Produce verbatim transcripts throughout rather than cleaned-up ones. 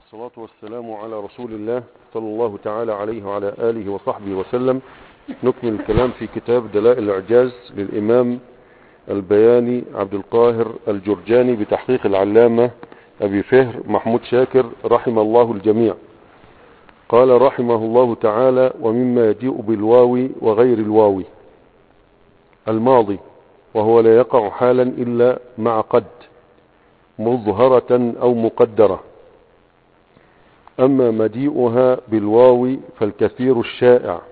والصلاة والسلام على رسول الله صلى الله تعالى عليه وعلى آله وصحبه وسلم. نكمل الكلام في كتاب دلائل الإعجاز للإمام البياني عبد القاهر الجرجاني بتحقيق العلامة أبي فهر محمود شاكر رحم الله الجميع. قال رحمه الله تعالى: ومما يجيء بالواو وغير الواو الماضي، وهو لا يقع حالا إلا مع قد مظهرة أو مقدرة. أما مجيئها بالواو فالكثير الشائع،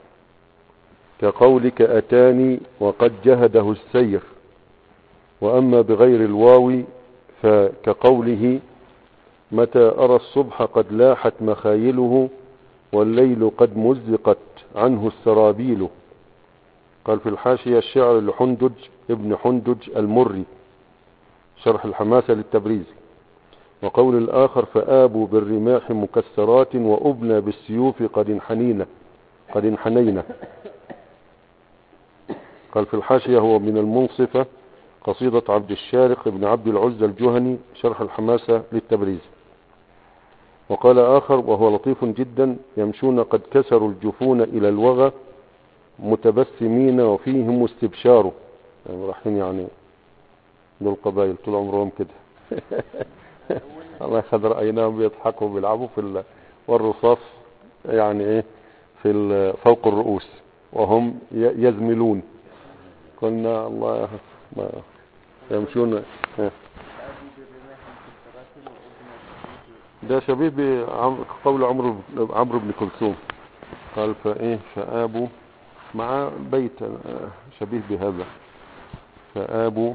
كقولك أتاني وقد جهده السير. وأما بغير الواو فكقوله متى أرى الصبح قد لاحت مخايله والليل قد مزقت عنه السرابيل. قال في الحاشية: الشعر لحندج ابن حندج المري، شرح الحماسة للتبريزي. وقول الآخر: فآبوا بالرماح مكسرات وأبنى بالسيوف قد انحنينا قد انحنينا. قال في الحاشية: هو من المنصفة قصيدة عبد الشارق ابن عبد العزى الجهني، شرح الحماسة للتبريزي. وقال آخر وهو لطيف جدا: يمشون قد كسروا الجفون إلى الوغى متبسمين وفيهم استبشار. يعني رايحين يعني دول قبائل طول عمرهم كده. الله يخد رأيناهم بيضحكوا وبيلعبوا في ال... والرصاص يعني ايه في ال... فوق الرؤوس وهم ي... يزملون. قلنا الله ما يمشون. ده شبيه بقول عمرو عمرو بن كلثوم. قال فايه فآبوا مع بيت شبيه بهذا: فآبوا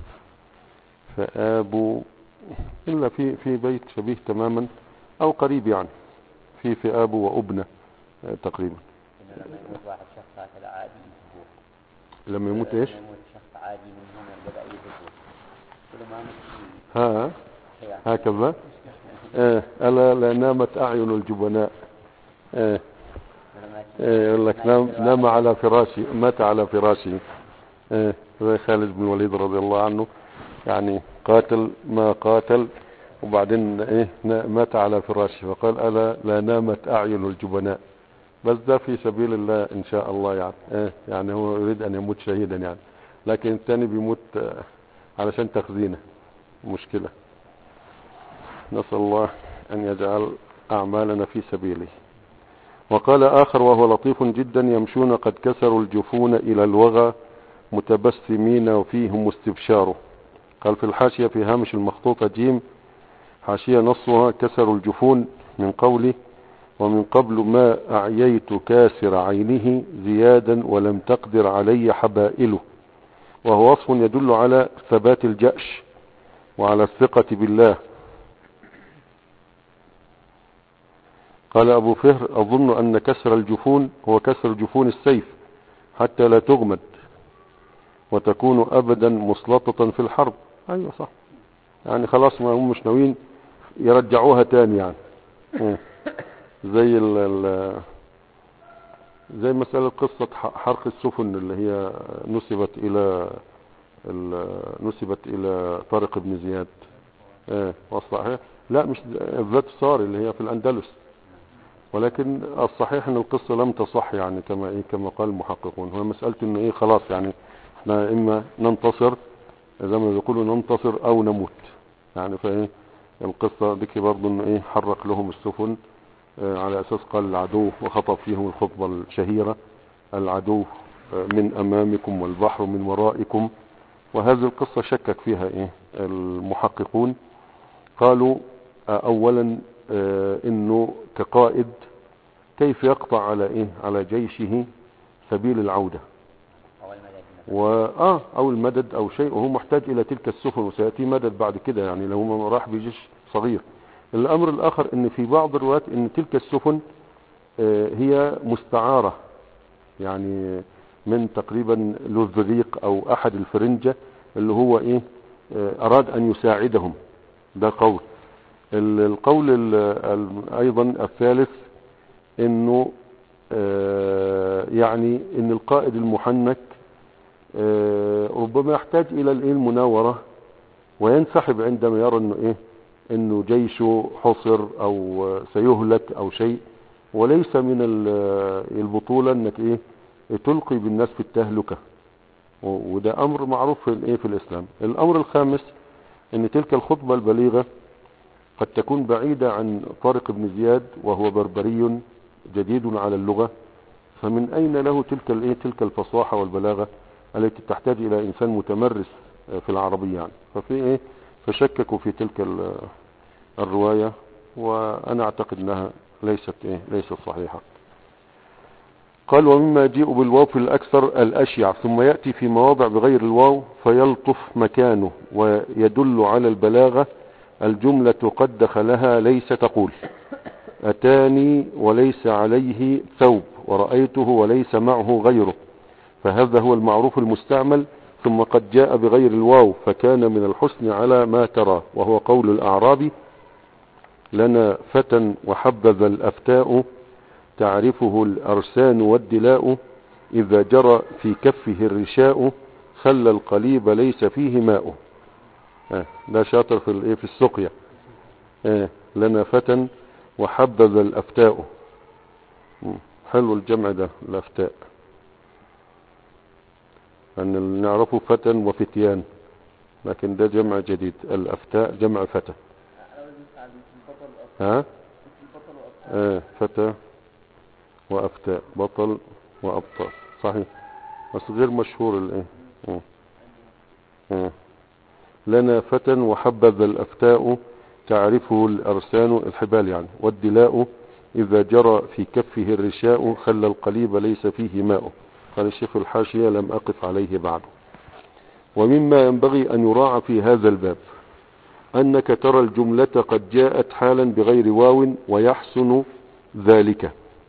فآبوا إلا في في بيت شبيه تماما أو قريب، يعني في فآبوا وأبنى تقريبا. لما يموت واحد شخص هكذا عادي يذبوه. لما يموت ايش؟ لما يموت شخص عادي منهم بدأ يذبوه. كل ما مت ها هكذا. ايه ألا لا نامت أعين الجبناء. ايه ايه يقول لك نام نام على فراشي، مات على فراشي. ايه زي خالد بن الوليد رضي الله عنه، يعني قاتل ما قاتل وبعدين ايه مات على فراشه، فقال ألا لا نامت أعين الجبناء. بس ده في سبيل الله إن شاء الله، يعني ايه يعني هو يريد أن يموت شهيدا يعني، لكن الثاني بيموت علشان تخزينه. مشكلة. نسأل الله أن يجعل أعمالنا في سبيله. وقال آخر وهو لطيف جدا: يمشون قد كسروا الجفون إلى الوغى متبسمين وفيهم استبشار. قال في الحاشية في هامش المخطوطة جيم حاشية نصها: كسروا الجفون من قوله ومن قبل ما أعييت كاسر عينه زيادا ولم تقدر علي حبائله. وهو وصف يدل على ثبات الجأش وعلى الثقة بالله. قال أبو فهر: أظن أن كسر الجفون هو كسر جفون السيف حتى لا تغمد وتكون أبدا مسلطة في الحرب. أيوة صح، يعني خلاص ما هم مش ناويين يرجعوها تاني يعني. زي ال ال زي مسألة قصة حرق السفن اللي هي نسبت إلى نسبت إلى طارق بن زياد. ايه وصلها؟ لا مش ذات صار اللي هي في الأندلس، ولكن الصحيح ان القصة لم تصح، يعني كما ايه كما قال المحققون. هو مسألة انه ايه خلاص يعني احنا اما ننتصر زي ما بيقولوا ننتصر او نموت، يعني فايه القصة ذكي برضو انه ايه حرق لهم السفن اه على اساس قال العدو وخطب فيهم الخطبة الشهيرة: العدو من امامكم والبحر من ورائكم. وهذه القصة شكك فيها ايه المحققون. قالوا اه اولا اه انه كقائد كيف يقطع على ايه على جيشه سبيل العودة و اه او المدد او شيء، وهو محتاج الى تلك السفن وسيأتي مدد بعد كده، يعني لو ما راح بجيش صغير. الامر الاخر ان في بعض الروايات ان تلك السفن آه هي مستعارة، يعني من تقريبا لوذريق او احد الفرنجة اللي هو ايه آه اراد ان يساعدهم. ده قول. القول ال ال ايضا الثالث انه آه يعني ان القائد المحنك آه ربما يحتاج الى الايه المناورة وينسحب عندما يرى انه ايه انه جيشه حصر او سيهلك او شيء، وليس من البطولة انك ايه تلقي بالناس في التهلكة، وده امر معروف في الايه في الاسلام. الامر الخامس ان تلك الخطبة البليغة قد تكون بعيدة عن طارق بن زياد، وهو بربري جديد على اللغة، فمن اين له تلك الايه تلك الفصاحة والبلاغة التي تحتاج الى انسان متمرس في العربية يعني. ففي ايه فشككوا في تلك الرواية، وانا اعتقد انها ليست ايه ليست صحيحة. قال ومما يجيء بالواو في الاكثر الاشيع، ثم يأتي في مواضع بغير الواو فيلطف مكانه ويدل على البلاغة. الجملة قد دخلها ليس تقول اتاني وليس عليه ثوب، ورأيته وليس معه غيره، فهذا هو المعروف المستعمل. ثم قد جاء بغير الواو فكان من الحسن على ما ترى، وهو قول الأعرابي لنا فتى وحبذ الأفتاء، تعرفه الأرسان والدلاء، إذا جرى في كفه الرشاء، خلى القليب ليس فيه ماء. آه ده شاطر في الايه في السقيا. آه لنا فتى وحبذ الأفتاء، حلو الجمع ده الأفتاء، أن يعني نعرفه فتى وفتيان، لكن ده جمع جديد، الأفتاء جمع فتى. ها آه فتى وأفتاء، بطل وأبطال، صحيح، بس غير مشهور الايه. لنا فتى وحبذ الأفتاء، تعرفه الأرسان الحبال يعني، والدلاء إذا جرى في كفه الرشاء، خلى القليب ليس فيه ماء. قال الشيخ الحاشية لم أقف عليه بعد. ومما ينبغي أن يراعى في هذا الباب أنك ترى الجملة قد جاءت حالا بغير واو، ويحسن ذلك.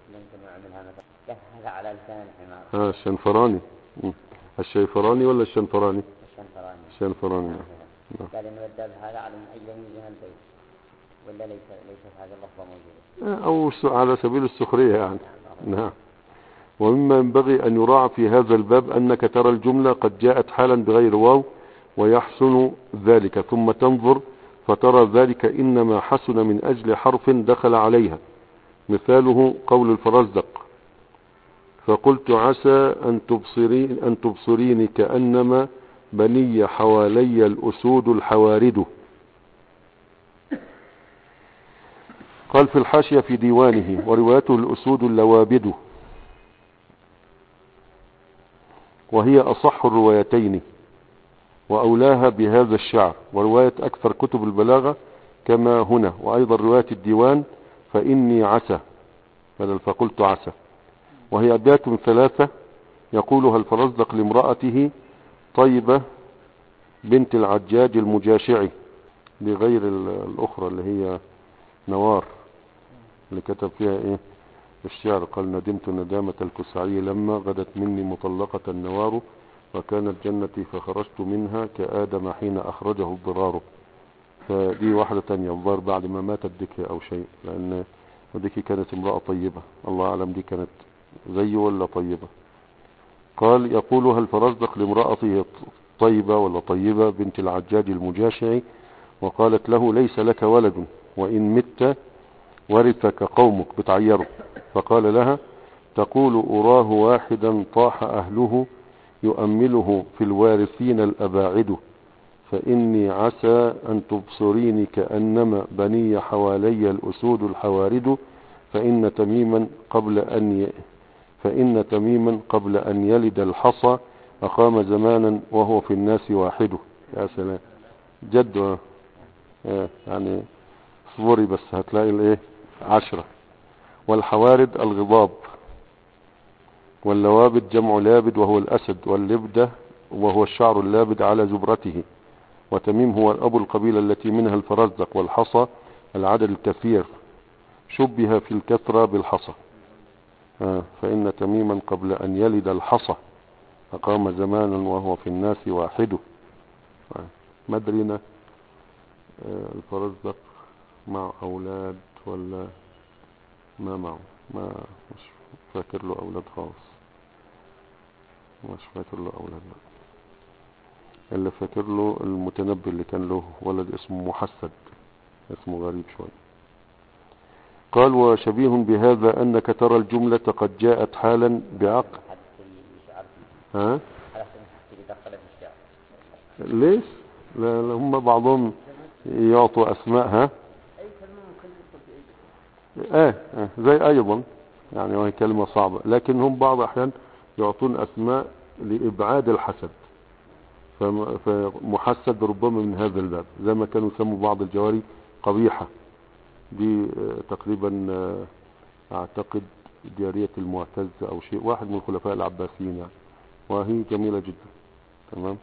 هذا على لسان الحمار. ها الشنفراني، الشيفراني ولا الشنفراني؟ الشنفراني. الشنفراني. قال إنه بدأ بهذا على من أجل من البيت، ولا ليس ليس هذا اللفظة موجودة؟ أو على سبيل السخرية يعني. نعم. ومما ينبغي أن يراعى في هذا الباب أنك ترى الجملة قد جاءت حالا بغير واو، ويحسن ذلك، ثم تنظر فترى ذلك إنما حسن من أجل حرف دخل عليها. مثاله قول الفرزدق فقلت عسى أن تبصرين أن تبصريني كأنما بني حوالي الأسود الحوارد. قال في الحاشية في ديوانه وروايته الأسود اللوابد، وهي أصح الروايتين وأولاها بهذا الشعر، ورواية أكثر كتب البلاغة كما هنا، وأيضا رواية الديوان فإني عسى بدل فقلت عسى، وهي أبيات ثلاثة يقولها الفرزدق لامرأته طيبة بنت العجاج المجاشعي، بغير الأخرى اللي هي نوار اللي كتب فيها إيه الشعر. قال ندمت ندامة الكسعي لما غدت مني مطلقة النوار، وكانت جنتي فخرجت منها كآدم حين أخرجه الضرار. فدي واحدة تانية الظاهر بعد ما ماتت ديكي أو شيء، لأن ديكي كانت امرأة طيبة، الله أعلم دي كانت زي ولا طيبة. قال يقولها الفرزدق لامرأته طيبة ولا طيبة بنت العجاج المجاشعي، وقالت له ليس لك ولد، وإن مت ورثك قومك، بتعيره. فقال لها تقول أراه واحدا طاح أهله، يؤمله في الوارثين الأباعد، فإني عسى أن تبصريني كأنما بني حوالي الأسود الحوارد، فإن تميما قبل أن ي... فإن تميما قبل أن يلد الحصى أقام زمانا وهو في الناس واحد. يا سلام جد يعني صوري بس هتلاقي الايه عشرة. والحوارد الغضاب، واللوابد جمع لابد وهو الأسد، واللبدة وهو الشعر اللابد على زبرته. وتميم هو أبو القبيلة التي منها الفرزدق، والحصى العدد الكثير شبه في الكثرة بالحصى. آه فإن تميما قبل أن يلد الحصى أقام زمانا وهو في الناس واحد. آه مدرنا آه الفرزدق مع أولاد ولا ما معه؟ ما مش فاكر له أولاد خالص، مش فاكر له أولاد لا. اللي فاكر له المتنبي اللي كان له ولد اسمه محسد، اسمه غريب شوي. قال وشبيه بهذا أنك ترى الجملة قد جاءت حالا بعقل. ها؟ ليش؟ لا هم بعضهم يعطوا أسماءها اه, آه زي أيضا يعني وهي كلمة صعبة، لكن هم بعض أحيان يعطون أسماء لإبعاد الحسد، فمحسد ربما من هذا الباب، زي ما كانوا يسموا بعض الجواري قبيحة. دي تقريبا اعتقد جارية المعتز او شيء، واحد من الخلفاء العباسيين يعني، وهي جميلة جدا. تمام.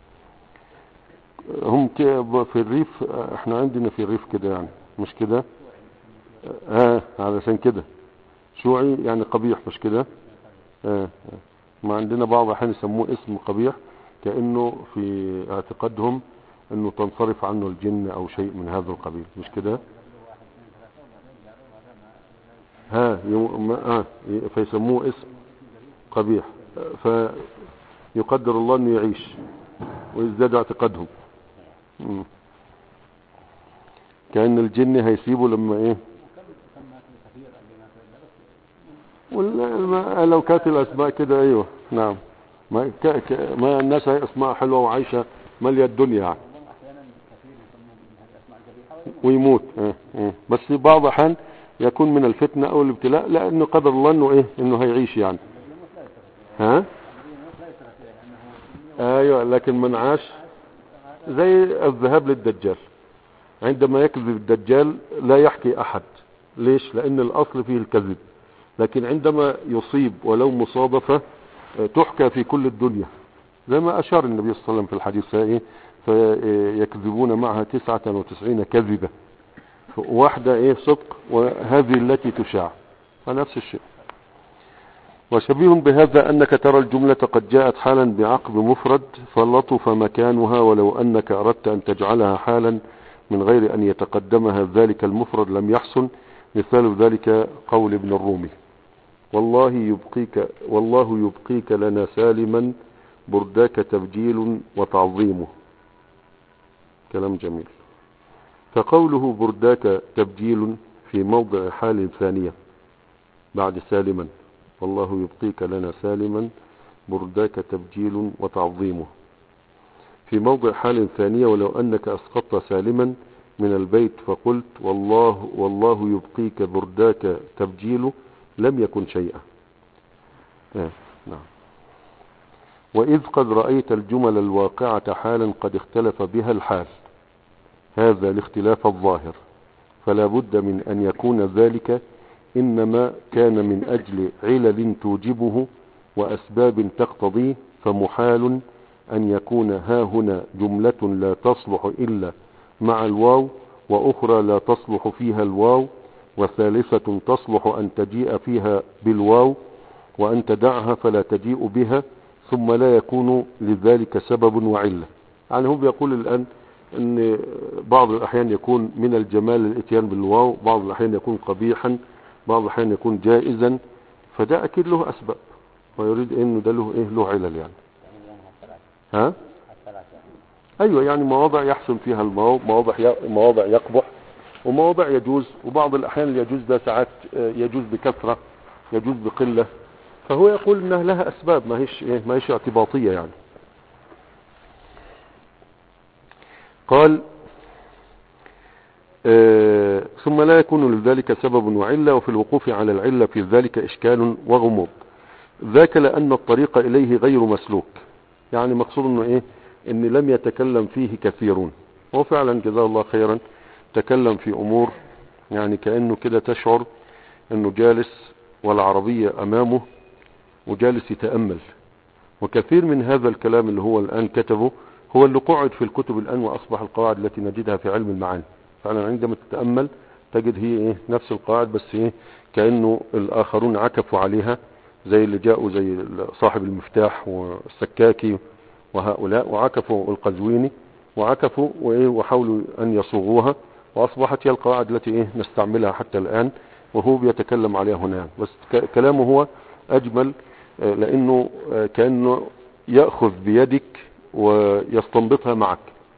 هم في الريف، احنا عندنا في الريف كده يعني، مش كده؟ اه علشان كده شيوعي يعني قبيح، مش كده؟ اه, آه. ما عندنا بعض احيان يسموه اسم قبيح، كأنه في اعتقادهم انه تنصرف عنه الجن او شيء من هذا القبيل، مش كده؟ ها يوم آه فيسموه اسم قبيح، فيقدر الله انه يعيش ويزداد اعتقادهم. مم. كأن الجن هيسيبه لما ايه، ولا لو كانت الاسماء كده ايوه نعم، ما, ك... ك... ما الناس هي اسماء حلوة وعايشة مالية الدنيا يعني. ويموت اه. اه. بس بعض احيان يكون من الفتنة او الابتلاء، لانه قدر الله انه ايه، انه هيعيش يعني. ها ايوه، لكن من عاش زي الذهاب للدجال، عندما يكذب الدجال لا يحكي احد، ليش؟ لان الاصل فيه الكذب، لكن عندما يصيب ولو مصادفة تحكى في كل الدنيا، زي ما اشار النبي صلى الله عليه وسلم في الحديث ايه، فيكذبون معها تسعة وتسعين كذبة، واحدة ايه صدق، وهذه التي تشاع، فنفس الشيء. وشبيه بهذا أنك ترى الجملة قد جاءت حالا بعقب مفرد فلطف مكانها، ولو أنك أردت أن تجعلها حالا من غير أن يتقدمها ذلك المفرد لم يحسن. مثال ذلك قول ابن الرومي: والله يبقيك والله يبقيك لنا سالما برداك تبجيل وتعظيمه. كلام جميل. فقوله برداك تبجيل في موضع حال ثانية بعد سالما، والله يبقيك لنا سالما برداك تبجيل وتعظيمه، في موضع حال ثانية، ولو أنك أسقطت سالما من البيت فقلت والله والله يبقيك برداك تبجيل لم يكن شيئا. آه. نعم. وإذ قد رأيت الجمل الواقعة حالا قد اختلف بها الحال، هذا الاختلاف الظاهر، فلا بد من أن يكون ذلك إنما كان من أجل علل توجبه وأسباب تقتضيه، فمحال أن يكون ها هنا جملة لا تصلح إلا مع الواو، وأخرى لا تصلح فيها الواو، وثالثة تصلح أن تجيء فيها بالواو وأن تدعها فلا تجيء بها، ثم لا يكون لذلك سبب وعلة. يعني هم بيقول الآن أن بعض الأحيان يكون من الجمال الاتيان بالواو، بعض الأحيان يكون قبيحا، بعض الأحيان يكون جائزا، فده أكيد له أسباب، ويريد أنه ده له إيه، له علل يعني. ها أيوة، يعني مواضع يحسن فيها المواضع، مواضع مواضع يقبح، ومواضع يجوز، وبعض الأحيان يجوز ده ساعات يجوز بكثرة، يجوز بقلة، فهو يقول انها لها اسباب، ما هيش ايه، ما هيش اعتباطية يعني. قال آه ثم لا يكون لذلك سبب وعلة، وفي الوقوف على العلة في ذلك اشكال وغموض، ذاك لان الطريق اليه غير مسلوك. يعني مقصود انه ايه، ان لم يتكلم فيه كثيرون، هو فعلا جزاه الله خيرا تكلم في امور يعني كأنه كده تشعر انه جالس والعربية امامه وجالس يتأمل. وكثير من هذا الكلام اللي هو الآن كتبه هو اللي قعد في الكتب الآن، وأصبح القواعد التي نجدها في علم المعاني فعلا عندما تتأمل تجد هي إيه، نفس القواعد، بس إيه، كأنه الآخرون عكفوا عليها، زي اللي جاءوا زي صاحب المفتاح والسكاكي وهؤلاء، وعكفوا القزويني وعكفوا وإيه، وحاولوا أن يصوغوها، وأصبحت هي القواعد التي إيه نستعملها حتى الآن، وهو بيتكلم عليها هنا. بس كلامه هو أجمل، لأنه كأنه يأخذ بيدك ويستنبطها معك،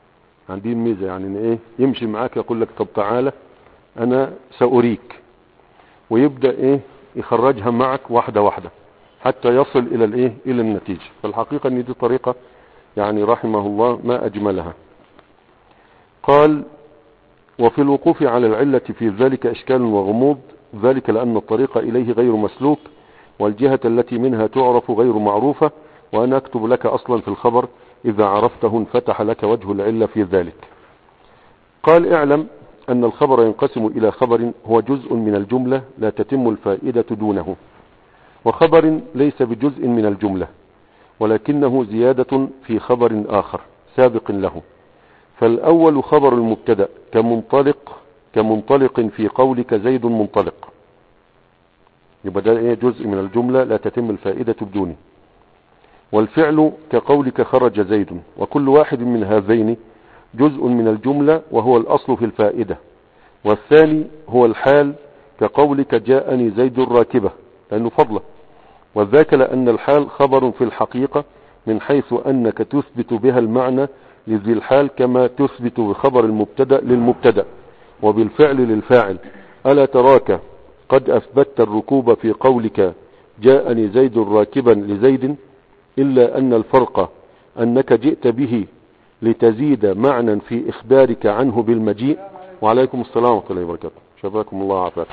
عندي الميزة يعني ان ايه يمشي معاك يقول لك طب تعالى انا سأريك، ويبدأ ايه يخرجها معك واحدة واحدة حتى يصل الى الايه الى النتيجة. فالحقيقة ان دي طريقة يعني رحمه الله ما اجملها. قال وفي الوقوف على العلة في ذلك اشكال وغموض، ذلك لان الطريق اليه غير مسلوك، والجهة التي منها تعرف غير معروفة، وانا اكتب لك اصلا في الخبر اذا عرفته انفتح لك وجه العلة في ذلك. قال اعلم ان الخبر ينقسم الى خبر هو جزء من الجملة لا تتم الفائدة دونه، وخبر ليس بجزء من الجملة ولكنه زيادة في خبر آخر سابق له. فالأول خبر المبتدأ كمنطلق كمنطلق في قولك زيد منطلق، يبقى ده ايه جزء من الجملة لا تتم الفائدة بدونه. والفعل كقولك خرج زيد، وكل واحد من هذين جزء من الجملة وهو الأصل في الفائدة. والثاني هو الحال كقولك جاءني زيد راكبة لأنه فضله، وذاك لأن الحال خبر في الحقيقة من حيث أنك تثبت بها المعنى لذي الحال كما تثبت بخبر المبتدأ للمبتدأ وبالفعل للفاعل. ألا تراك قد أثبتت الركوب في قولك جاءني زيد راكبا لزيد، إلا أن الفرق أنك جئت به لتزيد معنى في إخبارك عنه بالمجيء. وعليكم السلام ورحمة الله وبركاته، شفاكم الله عافاك.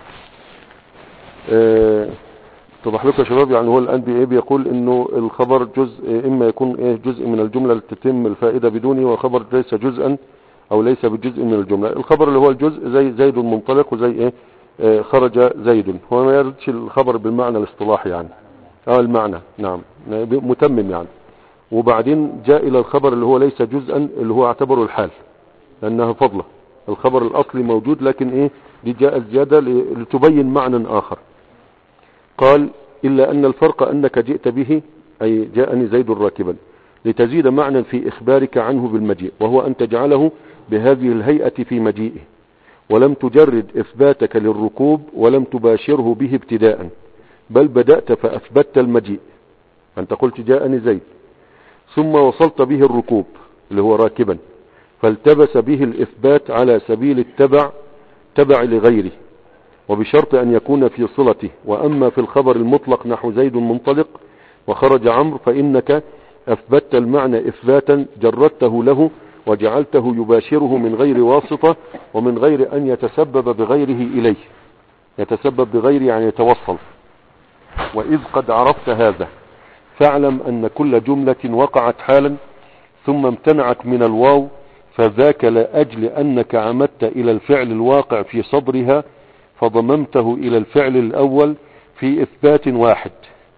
أه اتضح لكم يا شباب، يعني هو الآن بي بيقول انه الخبر جزء اما يكون ايه جزء من الجملة لتتم الفائدة بدونه، وخبر ليس جزءا او ليس بجزء من الجملة. الخبر اللي هو الجزء زي زيد منطلق وزي ايه اه خرج زيد، هو ما يردش الخبر بالمعنى الاصطلاحي يعني اه المعنى نعم متمم يعني. وبعدين جاء الى الخبر اللي هو ليس جزءا اللي هو اعتبره الحال لانها فضله. الخبر الاصلي موجود لكن ايه دي جاء الزيادة لتبين معنى اخر. قال إلا أن الفرق أنك جئت به أي جاءني زيد راكبا لتزيد معنى في إخبارك عنه بالمجيء، وهو أن تجعله بهذه الهيئة في مجيئه، ولم تجرد إثباتك للركوب ولم تباشره به ابتداء، بل بدأت فأثبتت المجيء. أنت قلت جاءني زيد ثم وصلت به الركوب اللي هو راكبا، فالتبس به الإثبات على سبيل التبع تبع لغيره وبشرط أن يكون في صلته. وأما في الخبر المطلق نحو زيد منطلق وخرج عمرو فإنك أثبتت المعنى إثباتا جردته له وجعلته يباشره من غير واسطة ومن غير أن يتسبب بغيره إليه. يتسبب بغيره يعني يتوصل. وإذ قد عرفت هذا فاعلم أن كل جملة وقعت حالا ثم امتنعت من الواو فذاك لأجل أنك عمدت إلى الفعل الواقع في صدرها فضممته إلى الفعل الأول في إثبات واحد.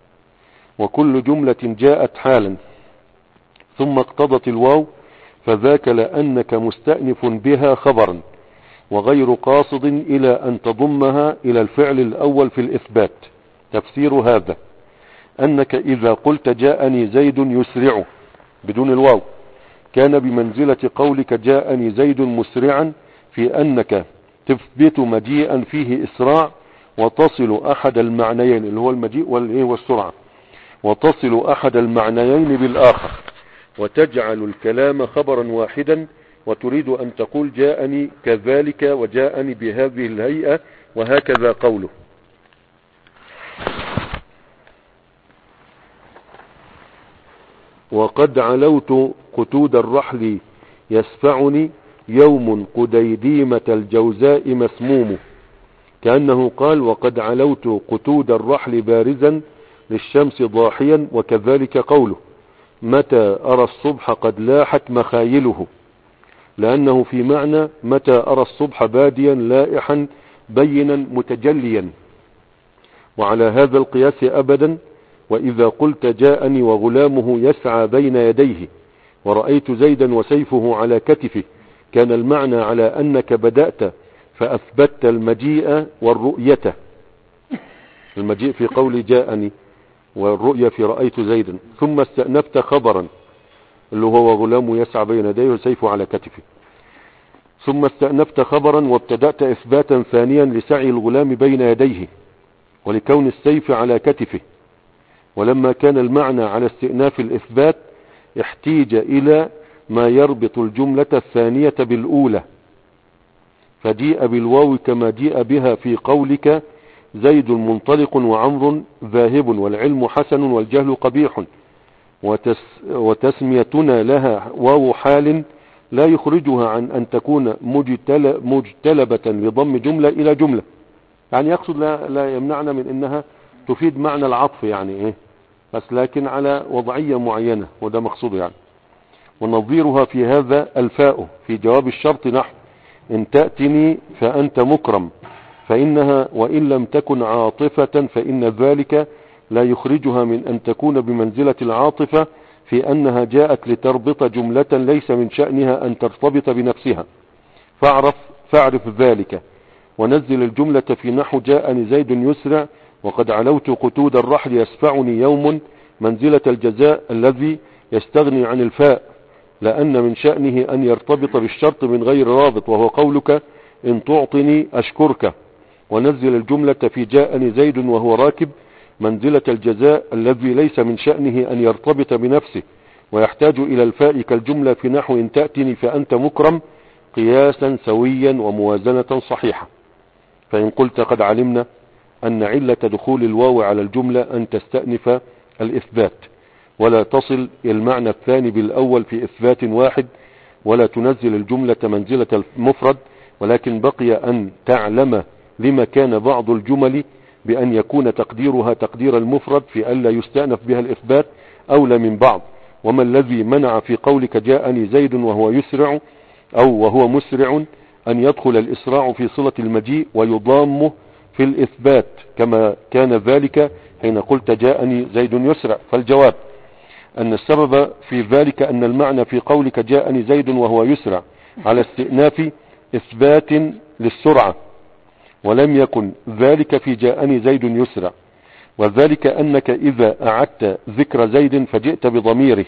وكل جملة جاءت حالا ثم اقتضت الواو فذاك لأنك مستأنف بها خبرا وغير قاصد إلى أن تضمها إلى الفعل الأول في الإثبات. تفسير هذا أنك إذا قلت جاءني زيد يسرع بدون الواو كان بمنزلة قولك جاءني زيد مسرعا، في أنك تثبت مجيئا فيه إسراع وتصل أحد المعنيين اللي هو المجيء والسرعة، وتصل أحد المعنيين بالآخر وتجعل الكلام خبرا واحدا، وتريد أن تقول جاءني كذلك وجاءني بهذه الهيئة وهكذا قوله. وقد علوت قتود الرحل يسفعني يوم قديديمة الجوزاء مسموم، كأنه قال وقد علوت قتود الرحل بارزا للشمس ضاحيا، وكذلك قوله متى أرى الصبح قد لاحت مخايله، لأنه في معنى متى أرى الصبح باديا لائحا بينا متجليا. وعلى هذا القياس أبدا وإذا قلت جاءني وغلامه يسعى بين يديه ورأيت زيدا وسيفه على كتفه كان المعنى على أنك بدأت فأثبتت المجيء والرؤية. المجيء في قول جاءني والرؤية في رأيت زيدا، ثم استأنفت خبرا اللي هو غلام يسعى بين يديه وسيفه على كتفه، ثم استأنفت خبرا وابتدأت إثباتا ثانيا لسعي الغلام بين يديه ولكون السيف على كتفه. ولما كان المعنى على استئناف الإثبات احتيج إلى ما يربط الجملة الثانية بالأولى، فجيء بالواو كما جيء بها في قولك زيد منطلق وعمر ذاهب والعلم حسن والجهل قبيح، وتس وتسميتنا لها واو حال لا يخرجها عن أن تكون مجتل مجتلبة لضم جملة إلى جملة، يعني يقصد لا, لا يمنعنا من أنها تفيد معنى العطف يعني إيه، بس لكن على وضعية معينة، وده مقصود يعني. ونظيرها في هذا الفاء في جواب الشرط نحو إن تأتني فأنت مكرم، فإنها وإن لم تكن عاطفة فإن ذلك لا يخرجها من أن تكون بمنزلة العاطفة في أنها جاءت لتربط جملة ليس من شأنها أن ترتبط بنفسها، فاعرف, فاعرف ذلك. ونزل الجملة في نحو جاءني زيد يسرع وقد علوت قتود الرحل يسفعني يوم منزلة الجزاء الذي يستغني عن الفاء، لأن من شأنه أن يرتبط بالشرط من غير رابط، وهو قولك إن تعطني أشكرك. ونزل الجملة في جاءني زيد وهو راكب منزلة الجزاء الذي ليس من شأنه أن يرتبط بنفسه، ويحتاج إلى الفاء كالجملة في نحو إن تأتني فأنت مكرم قياسا سويا وموازنة صحيحة. فإن قلت قد علمنا أن علة دخول الواو على الجملة أن تستأنف الإثبات ولا تصل إلى المعنى الثاني بالأول في إثبات واحد، ولا تنزل الجملة منزلة المفرد، ولكن بقي أن تعلم لما كان بعض الجمل بأن يكون تقديرها تقدير المفرد في ألا يستأنف بها الإثبات أولى من بعض. وما الذي منع في قولك جاءني زيد وهو يسرع أو وهو مسرع أن يدخل الإسراع في صلة المجيء ويضامه في الإثبات كما كان ذلك حين قلت جاءني زيد يسرع؟ فالجواب أن السبب في ذلك أن المعنى في قولك جاءني زيد وهو يسرع على استئناف إثبات للسرعة، ولم يكن ذلك في جاءني زيد يسرع، وذلك أنك إذا أعدت ذكر زيد فجئت بضميره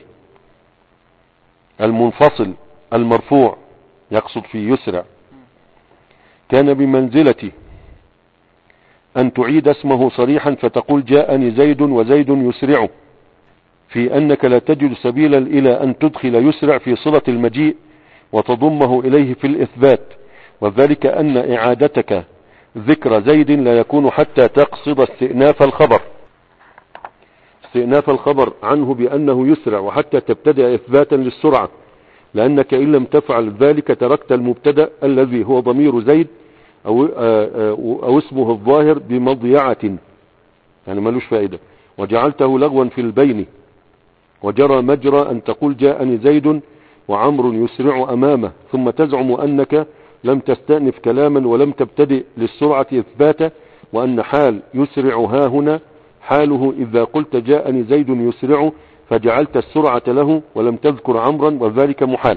المنفصل المرفوع يقصد في يسرع كان بمنزلة أن تعيد اسمه صريحا فتقول جاءني زيد وزيد يسرع، في أنك لا تجد سبيلا إلى أن تدخل يسرع في صلة المجيء وتضمه إليه في الإثبات، وذلك أن إعادتك ذكر زيد لا يكون حتى تقصد استئناف الخبر استئناف الخبر عنه بأنه يسرع، وحتى تبتدأ إثباتا للسرعة، لأنك إن لم تفعل ذلك تركت المبتدأ الذي هو ضمير زيد أو, أو اسمه الظاهر بمضيعة يعني ملوش فائدة، وجعلته لغوا في البين، وجرى مجرى أن تقول جاءني زيد وعمر يسرع أمامه، ثم تزعم أنك لم تستأنف كلاما ولم تبتدئ للسرعة إثباتا، وأن حال يسرع ها هنا حاله إذا قلت جاءني زيد يسرع فجعلت السرعة له ولم تذكر عمرا، وذلك محال.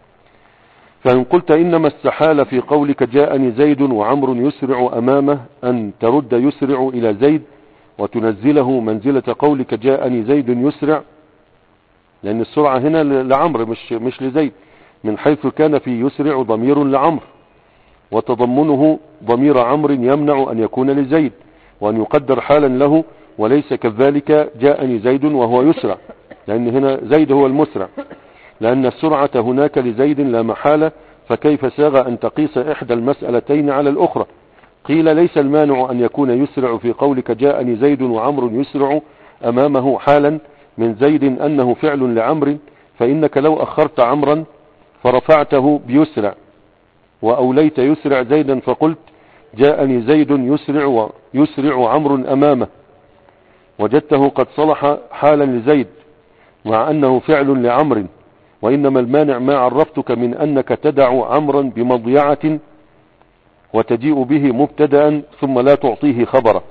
فإن قلت إنما استحال في قولك جاءني زيد وعمر يسرع أمامه أن ترد يسرع إلى زيد وتنزله منزلة قولك جاءني زيد يسرع، لأن السرعة هنا لعمر مش, مش لزيد، من حيث كان في يسرع ضمير لعمر وتضمنه ضمير عمر يمنع أن يكون لزيد وأن يقدر حالا له، وليس كذلك جاءني زيد وهو يسرع، لأن هنا زيد هو المسرع، لأن السرعة هناك لزيد لا محالة، فكيف ساغ أن تقيس إحدى المسألتين على الأخرى؟ قيل ليس المانع أن يكون يسرع في قولك جاءني زيد وعمر يسرع أمامه حالا من زيد أنه فعل لعمر، فإنك لو أخرت عمرا فرفعته بيسرع وأوليت يسرع زيدا فقلت جاءني زيد يسرع ويسرع عمر أمامه، وجدته قد صلح حالا لزيد مع أنه فعل لعمر، وإنما المانع ما عرفتك من أنك تدع عمرا بمضيعة وتجيء به مبتدا ثم لا تعطيه خبرا.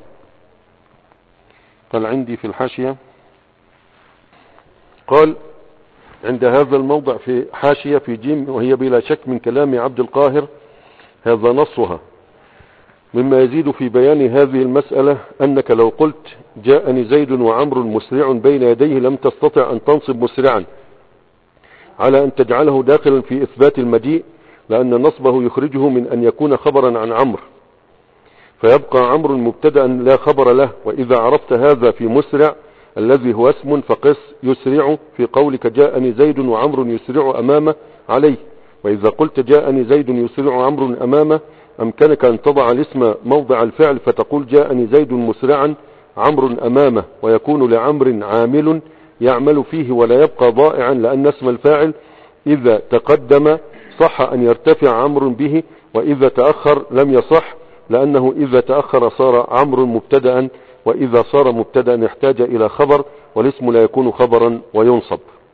قال عندي في الحاشية، قال عند هذا الموضع في حاشية في جيم، وهي بلا شك من كلام عبد القاهر هذا نصها، مما يزيد في بيان هذه المسألة أنك لو قلت جاءني زيد وعمر مسرع بين يديه لم تستطع أن تنصب مسرعا على أن تجعله داخلا في إثبات المجيء، لأن نصبه يخرجه من أن يكون خبرا عن عمرو، فيبقى عمرو مبتدأ لا خبر له. وإذا عرفت هذا في مسرع الذي هو اسم فقس يسرع في قولك جاءني زيد وعمر يسرع أمامه عليه. وإذا قلت جاءني زيد يسرع عمرو أمامه أمكنك أن تضع الاسم موضع الفعل فتقول جاءني زيد مسرعا عمرو أمامه، ويكون لعمر عامل يعمل فيه ولا يبقى ضائعا، لأن اسم الفاعل إذا تقدم صح أن يرتفع عمرو به، وإذا تأخر لم يصح، لأنه إذا تأخر صار عمرو مبتدأ، وإذا صار مبتدأ احتاج إلى خبر، والاسم لا يكون خبرا وينصب.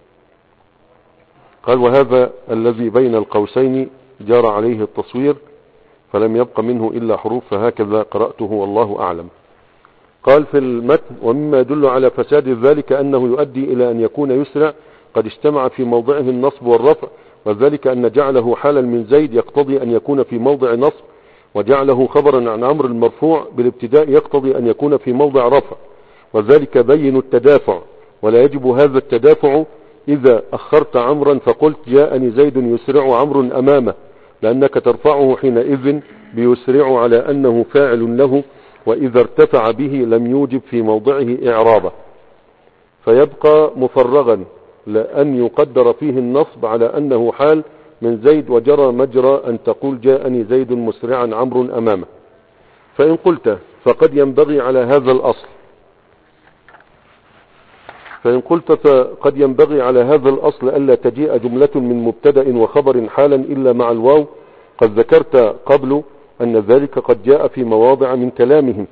قال وهذا الذي بين القوسين جار عليه التصوير فلم يبق منه إلا حروف، فهكذا قرأته والله أعلم. قال في المتن ومما يدل على فساد ذلك أنه يؤدي إلى أن يكون يسرع قد اجتمع في موضعه النصب والرفع، وذلك أن جعله حالا من زيد يقتضي أن يكون في موضع نصب، وجعله خبرا عن عمرو المرفوع بالابتداء يقتضي أن يكون في موضع رفع، وذلك بين التدافع، ولا يجب هذا التدافع إذا أخرت عمرا فقلت جاءني زيد يسرع عمرو أمامه، لأنك ترفعه حينئذ بيسرع على أنه فاعل له، وإذا ارتفع به لم يوجب في موضعه إعرابه، فيبقى مفرغا لأن يقدر فيه النصب على أنه حال من زيد، وجرى مجرى أن تقول جاءني زيد مسرعا عمرو أمامه. فإن قلت فقد ينبغي على هذا الأصل فإن قلت فقد ينبغي على هذا الأصل ألا تجيء جملة من مبتدأ وخبر حالا إلا مع الواو، قد ذكرت قبل أن ذلك قد جاء في مواضع من كلامهم.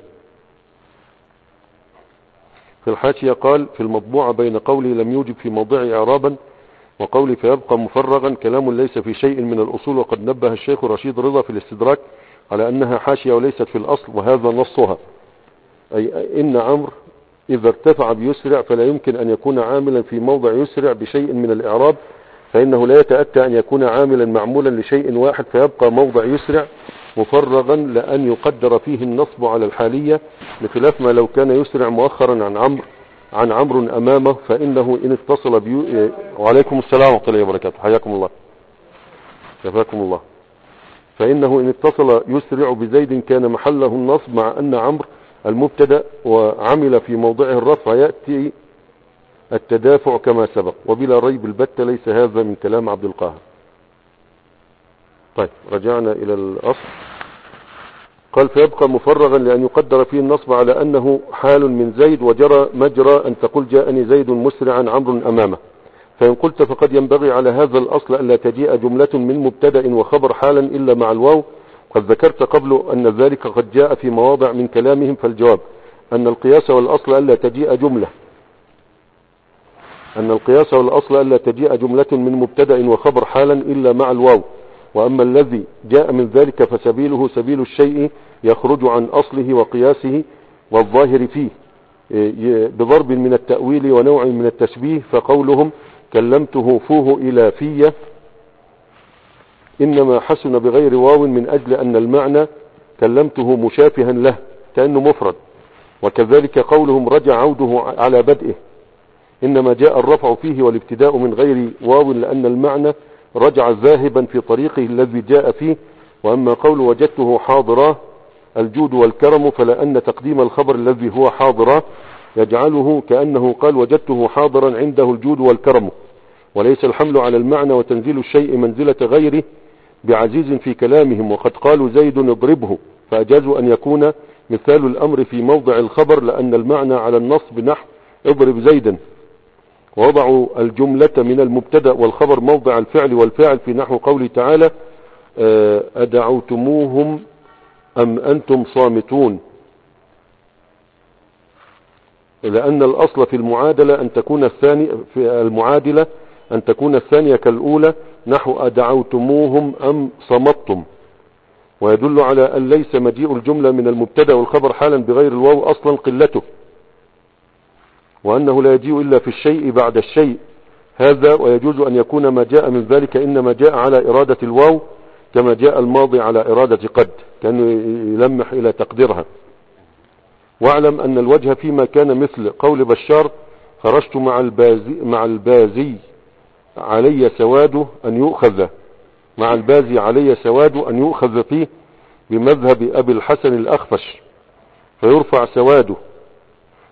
في الحاشية قال في المطبوعة بين قولي لم يوجب في موضع إعرابا وقولي فيبقى مفرغا كلام ليس في شيء من الأصول، وقد نبه الشيخ رشيد رضا في الاستدراك على أنها حاشية وليست في الأصل، وهذا نصها، أي إن عمرو إذا ارتفع بيسرع فلا يمكن أن يكون عاملا في موضع يسرع بشيء من الإعراب، فإنه لا يتأتى أن يكون عاملا معمولا لشيء واحد فيبقى موضع يسرع مفرغا لأن يقدر فيه النصب على الحالية، بخلاف ما لو كان يسرع مؤخرا عن عمرو عن عمرو أمامه، فإنه إن اتصل بيو... وعليكم السلام ورحمة الله وبركاته، حياكم الله شفاكم الله. فإنه إن اتصل يسرع بزيد كان محله النصب، مع أن عمرو المبتدأ وعمل في موضعه الرفع يأتي التدافع كما سبق، وبلا ريب البتة ليس هذا من كلام عبد القاهر. طيب رجعنا إلى الأصل. قال فيبقى مفرغا لأن يقدر فيه النصب على أنه حال من زيد، وجرى مجرى أن تقول جاءني زيد مسرعا عمرو أمامه. فإن قلت فقد ينبغي على هذا الأصل ألا تجيء جملة من مبتدأ وخبر حالا إلا مع الواو، قد ذكرت قبل أن ذلك قد جاء في مواضع من كلامهم، فالجواب أن القياس والأصل ألا تجيء جملة أن القياس والأصل ألا تجيء جملة من مبتدأ وخبر حالا إلا مع الواو، وأما الذي جاء من ذلك فسبيله سبيل الشيء يخرج عن أصله وقياسه والظاهر فيه بضرب من التأويل ونوع من التشبيه، فقولهم كلمته فوه إلى فيه إنما حسن بغير واو من أجل أن المعنى كلمته مشافها له كأنه مفرد، وكذلك قولهم رجع عوده على بدئه إنما جاء الرفع فيه والابتداء من غير واو لأن المعنى رجع ذاهبا في طريقه الذي جاء فيه. وأما قول وجدته حاضرا الجود والكرم فلأن تقديم الخبر الذي هو حاضرا يجعله كأنه قال وجدته حاضرا عنده الجود والكرم، وليس الحمل على المعنى وتنزيل الشيء منزلة غيره بعزيز في كلامهم. وقد قالوا زيد اضربه فأجازوا أن يكون مثال الأمر في موضع الخبر لأن المعنى على النصب نحو اضرب زيدا، ووضعوا الجملة من المبتدأ والخبر موضع الفعل والفاعل في نحو قوله تعالى أدعوتموهم أم أنتم صامتون، لأن الأصل في المعادلة أن تكون الثانية في المعادلة أن تكون الثانية كالأولى نحو أدعوتموهم أم صمتم، ويدل على أن ليس مجيء الجملة من المبتدأ والخبر حالا بغير الواو أصلا قلته، وأنه لا يجيء إلا في الشيء بعد الشيء هذا، ويجوز أن يكون ما جاء من ذلك إنما جاء على إرادة الواو كما جاء الماضي على إرادة قد، كأنه يلمح إلى تقديرها. واعلم أن الوجه فيما كان مثل قول بشار خرجت مع البازي, مع البازي علي سواد أن يؤخذ مع البازي علي سواد أن يؤخذ فيه بمذهب أبي الحسن الأخفش فيرفع سواده،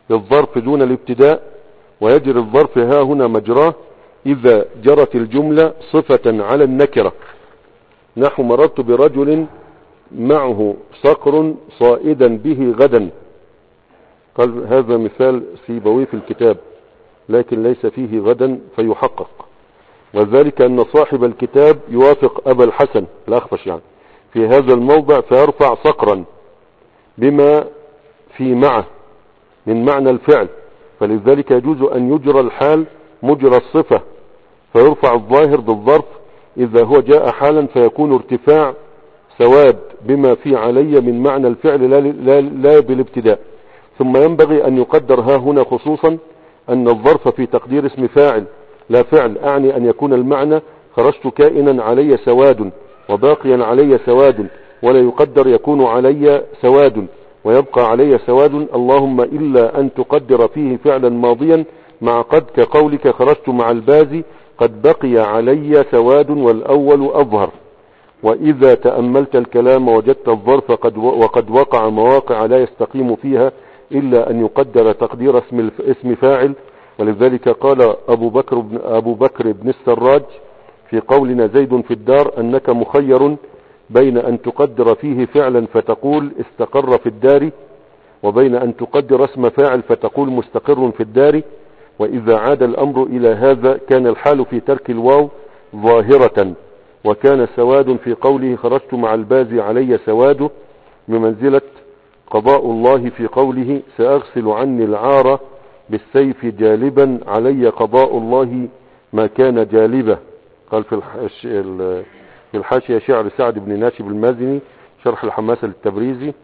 للظرف دون الابتداء، ويجري الظرف ها هنا مجراه إذا جرت الجملة صفة على النكرة، نحو مررت برجل معه صقر صائدا به غدا. قال هذا مثال سيبويه في الكتاب لكن ليس فيه غدا فيحقق، وذلك أن صاحب الكتاب يوافق أبا الحسن الأخفش يعني في هذا الموضع فيرفع صقرا بما في معه من معنى الفعل، فلذلك يجوز أن يجرى الحال مجرى الصفة فيرفع الظاهر بالظرف إذا هو جاء حالا فيكون ارتفاع سواد بما في علي من معنى الفعل لا, لا, لا بالابتداء. ثم ينبغي أن يقدر ها هنا خصوصا أن الظرف في تقدير اسم فاعل لا فعل، أعني أن يكون المعنى خرجت كائنا علي سواد وباقيا علي سواد، ولا يقدر يكون علي سواد ويبقى علي سواد، اللهم إلا أن تقدر فيه فعلا ماضيا مع قد، كقولك خرجت مع البازي قد بقي علي سواد والأول أظهر. وإذا تأملت الكلام وجدت الظرف قد وقد وقع مواقع لا يستقيم فيها إلا أن يقدر تقدير اسم اسم فاعل، ولذلك قال أبو بكر بن, أبو بكر بن السراج في قولنا زيد في الدار أنك مخير بين أن تقدر فيه فعلا فتقول استقر في الدار، وبين أن تقدر اسم فاعل فتقول مستقر في الدار. وإذا عاد الأمر إلى هذا كان الحال في ترك الواو ظاهرة، وكان سواد في قوله خرجت مع البازي علي سواد بمنزلة قضاء الله في قوله سأغسل عني العار بالسيف جالبا علي قضاء الله ما كان جالبه. قال في في الحاشية شعر سعد بن ناشب المازني شرح الحماسة للتبريزي،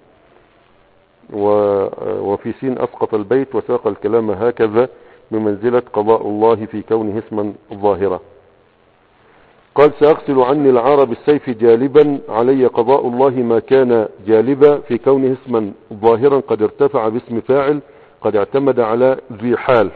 وفي سين أسقط البيت وساق الكلام هكذا بمنزلة قضاء الله في كونه اسما ظاهرا. قال سأغسل عني العار بالسيف جالبا علي قضاء الله ما كان جالبا في كونه اسما ظاهرا قد ارتفع باسم فاعل قد اعتمد على ذي حال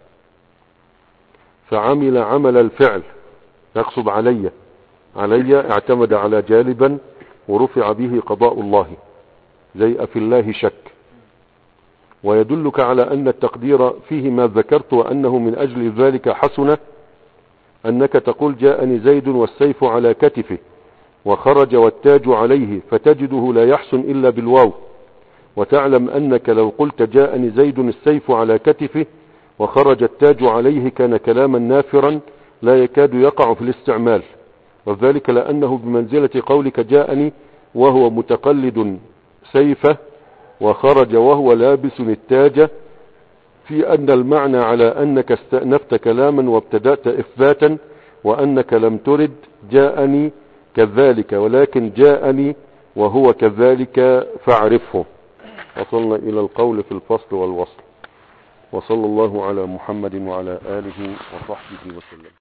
فعمل عمل الفعل، يقصد علي علي اعتمد على جالبا ورفع به قضاء الله زي أفي الله شك. ويدلك على أن التقدير فيه ما ذكرت وأنه من أجل ذلك حسن أنك تقول جاءني زيد والسيف على كتفه وخرج والتاج عليه، فتجده لا يحسن إلا بالواو، وتعلم أنك لو قلت جاءني زيد السيف على كتفه وخرج التاج عليه كان كلاما نافرا لا يكاد يقع في الاستعمال، وذلك لأنه بمنزلة قولك جاءني وهو متقلد سيفه وخرج وهو لابس التاج، في أن المعنى على أنك استأنفت كلاما وابتدأت إثباتا وأنك لم ترد جاءني كذلك، ولكن جاءني وهو كذلك فاعرفه. وصلنا إلى القول في الفصل والوصل، وصلى الله على محمد وعلى آله وصحبه وسلم.